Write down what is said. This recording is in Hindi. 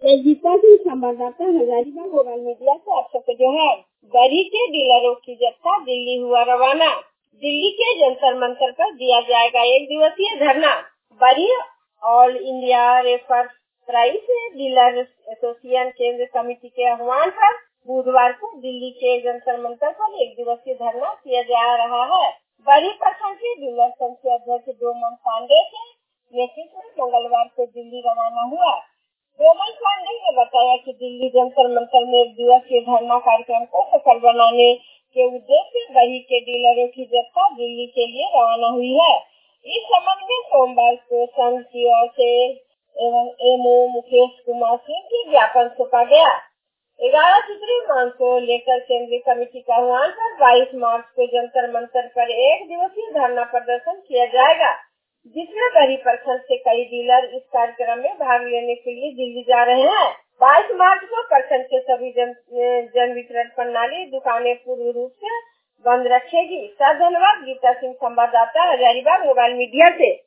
मैं गीता सिंह, संवाददाता हजारीबाग मोबाइल मीडिया से आप सबको जो है बरी के डीलरों की जत्था दिल्ली हुआ रवाना। दिल्ली के जंतर मंतर पर दिया जाएगा 1 दिवसीय धरना। बरी all India fair price dealer association केंद्र कमेटी के आह्वान पर बुधवार को दिल्ली के जंतर मंतर पर 1 दिवसीय धरना किया जा रहा है। बरी प्रखंड के डीलर संघ के अध्यक्ष डोमन पांडे के नेतृत्व में मंगलवार को दिल्ली रवाना हुआ। डोमन पांडे ने बताया कि दिल्ली जंतर मंतर में 1 दिवसीय धरना कार्यक्रम को सफल बनाने के उद्देश्य से बरी के डीलरों की जत्था दिल्ली के लिए रवाना हुई है। इस संबंध में सोमवार को संघ की ओर से एवं एमओ मुकेश कुमार सिंह की ज्ञापन सौंपा गया। 11 सूत्रीय मांग को लेकर केंद्रीय कमेटी का आह्वान पर 22 मार्च को जंतर मंतर पर 1 दिवसीय धरना प्रदर्शन किया जाएगा, जिसमें बरी प्रखंड से कई डीलर इस कार्यक्रम में भाग लेने के लिए दिल्ली जा रहे हैं। 22 मार्च को प्रखंड के सभी जन वितरण प्रणाली दुकानें पूर्ण रूप से बंद रखेगी। धन्यवाद। गीता सिंह, संवाददाता हजारीबाग मोबाइल मीडिया से।